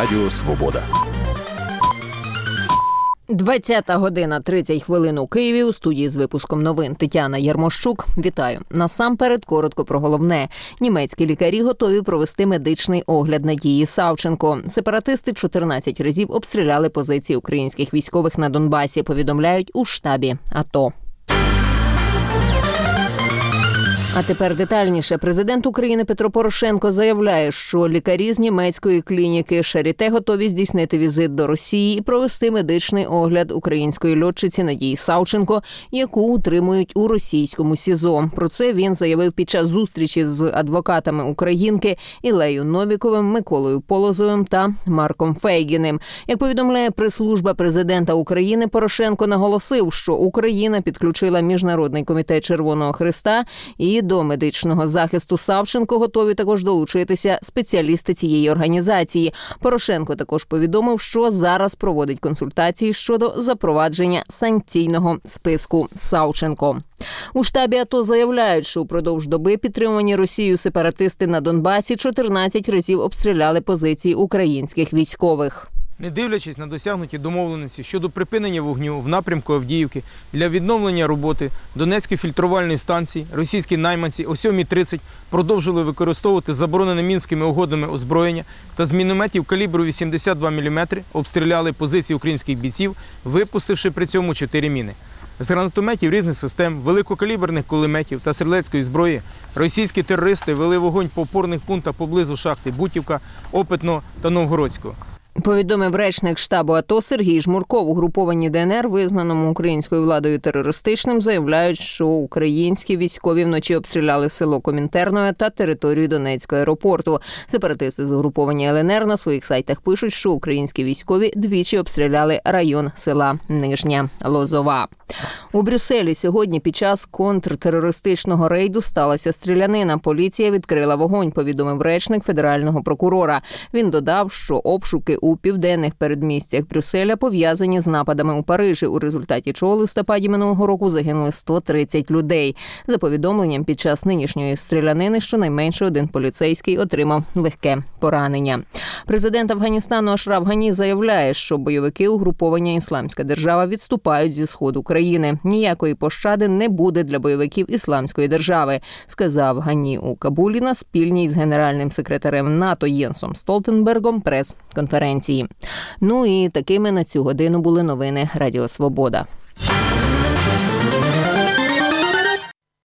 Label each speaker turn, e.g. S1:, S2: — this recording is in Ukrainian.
S1: Радіо Свобода.
S2: 20:30 у Києві. У студії з випуском новин Тетяна Ярмощук. Вітаю. Насамперед, коротко про головне. Німецькі лікарі готові провести медичний огляд Надії Савченко. Сепаратисти 14 разів обстріляли позиції українських військових на Донбасі, повідомляють у штабі АТО. А тепер детальніше. Президент України Петро Порошенко заявляє, що лікарі з німецької клініки Шаріте готові здійснити візит до Росії і провести медичний огляд української льотчиці Надії Савченко, яку утримують у російському СІЗО. Про це він заявив під час зустрічі з адвокатами українки Іллею Новіковим, Миколою Полозовим та Марком Фейгіним. Як повідомляє прес-служба президента України, Порошенко наголосив, що Україна підключила Міжнародний комітет Червоного Хреста і до медичного захисту Савченко готові також долучитися спеціалісти цієї організації. Порошенко також повідомив, що зараз проводить консультації щодо запровадження санкційного списку Савченко. У штабі АТО заявляють, що упродовж доби підтримувані Росією сепаратисти на Донбасі 14 разів обстріляли позиції українських військових.
S3: Не дивлячись на досягнуті домовленості щодо припинення вогню в напрямку Авдіївки, для відновлення роботи Донецької фільтрувальної станції російські найманці о 7:30 продовжили використовувати заборонене Мінськими угодами озброєння та з мінометів калібру 82 мм обстріляли позиції українських бійців, випустивши при цьому 4 міни. З гранатометів різних систем, великокаліберних кулеметів та стрілецької зброї російські терористи вели вогонь по опорних пунктах поблизу шахти Бутівка, Опитного та Новгородського.
S2: Повідомив речник штабу АТО Сергій Жмурков. Угруповані ДНР, визнаному українською владою терористичним, заявляють, що українські військові вночі обстріляли село Комінтернове та територію Донецького аеропорту. Сепаратисти з угруповані ЛНР на своїх сайтах пишуть, що українські військові двічі обстріляли район села Нижня Лозова. У Брюсселі сьогодні під час контртерористичного рейду сталася стрілянина. Поліція відкрила вогонь, повідомив речник федерального прокурора. Він додав, що обшуки у південних передмістях Брюсселя пов'язані з нападами у Парижі, у результаті чого в листопаді минулого року загинули 130 людей. За повідомленням, під час нинішньої стрілянини щонайменше один поліцейський отримав легке поранення. Президент Афганістану Ашраф Гані заявляє, що бойовики угруповання «Ісламська держава» відступають зі сходу країни. Ніякої пощади не буде для бойовиків Ісламської держави, сказав Гані у Кабулі на спільній з генеральним секретарем НАТО Єнсом Столтенбергом прес-конференції. Ну і такими на цю годину були новини Радіо Свобода.